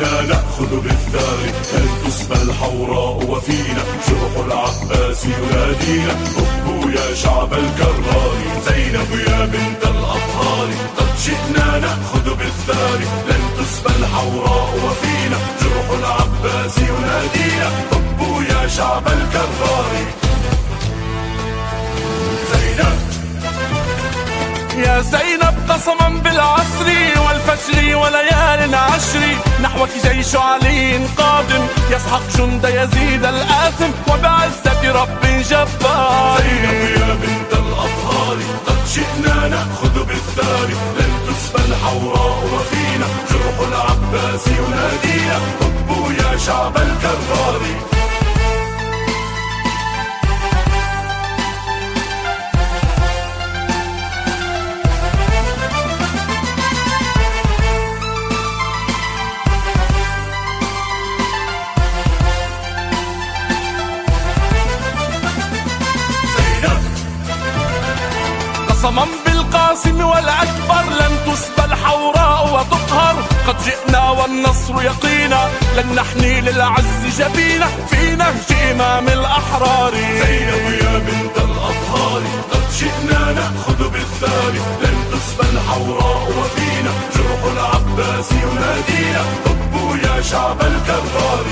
جئنا نأخذ بالثار، لن تسبى الحوراء وفينا جرح العباس ينادينا. هبوا يا شعب الكرار، زينب يا بنت الأطهار، قد جئنا نأخذ بالثار، لن تسبى الحوراء وفينا جرح العباس ينادينا. هبوا يا شعب الكرار. يا زينب قسما بالعصر والفجر وليال عشر، نحوك جيش علي قادم يسحق جند يزيد الآثم وبعزة رب جبار. زينب يا بنت الأطهار، قد جئنا نأخذ بالثار، لن تسبى الحوراء وفينا جرح العباس ينادينا. هبوا يا شعب الكرار. قسما بالقاسم والأكبر لن تسبى الحوراء وتقهر، قد جئنا والنصر يقينا لن نحني للعز جبينا في نهج إمام الأحرار. زينب يا بنت الأطهار، قد جئنا نأخذ بالثار، لن تسبى الحوراء وفينا جرح العباس ينادينا. هبوا يا شعب الكرار.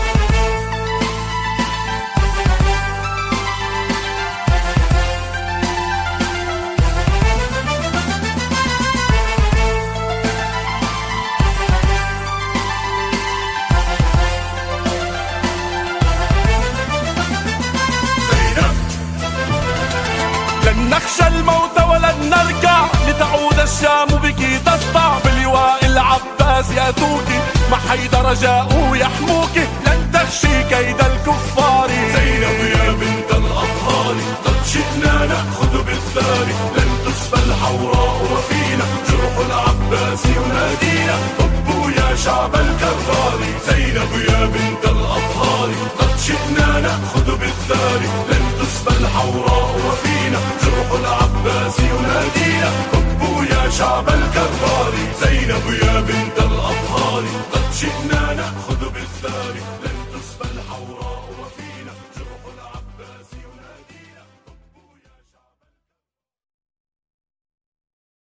لن نخشى الموت ولن نركع، لتعود الشام بك تسطع، بلواء العباس يأتوك مع حيدر جاءوا يحموك، لن تخشي كيد الكفار. زينب يا بنت الأطهار، قد جئنا نأخذ بالثار، لن تسبى الحوراء وفينا جرح العباس ينادينا. هبوا يا شعب الكرار. زينب يا بنت الأطهار، قد جئنا نأخذ بالثار، لن تسبى الحوراء وفينا جرح العباس ينادينا. هبوا يا شعب الكرار. زينب يا بنت الأطهار، قد جئنا